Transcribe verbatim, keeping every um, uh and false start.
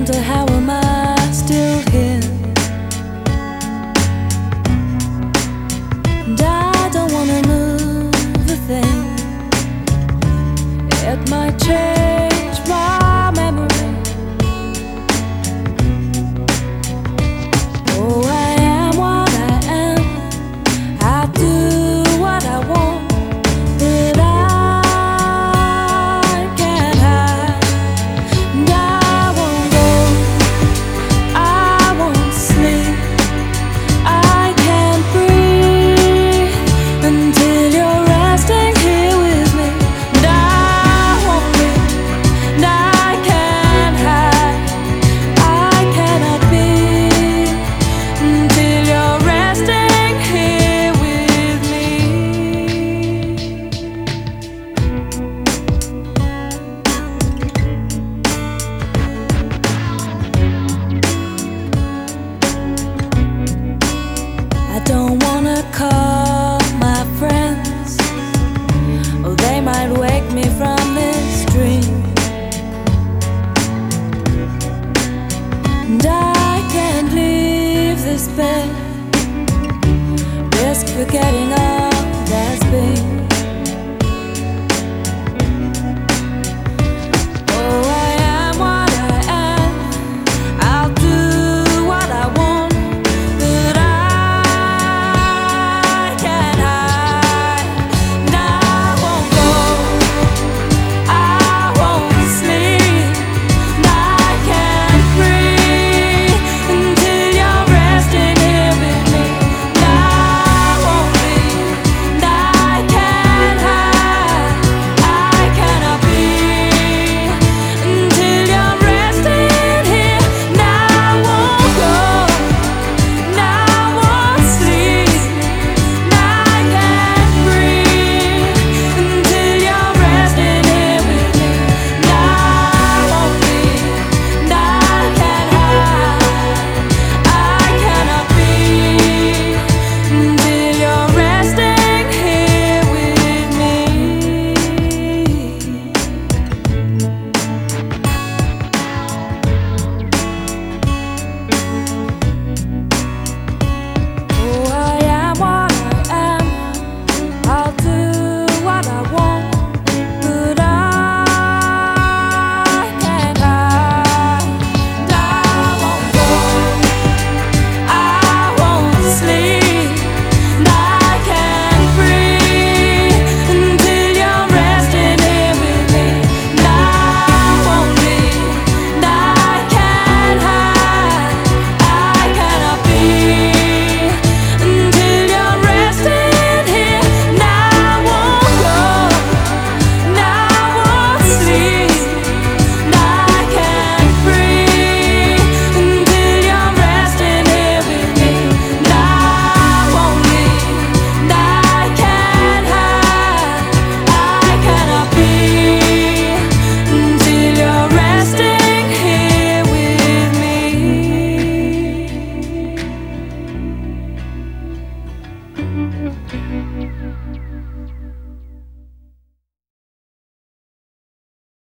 wonder how am I still here. And I don't wanna move a thing. It might change my memory. Oh, I am what I am. I do what I want, but I can't hide. And I won't go, I won't sleep, I can't breathe until you're resting here with me. And I won't leave, and I can't hide, I cannot be until you're resting here with me. I don't wanna call my friends, oh, they might wake me from this dream. And I can't leave this bed, risk forgetting all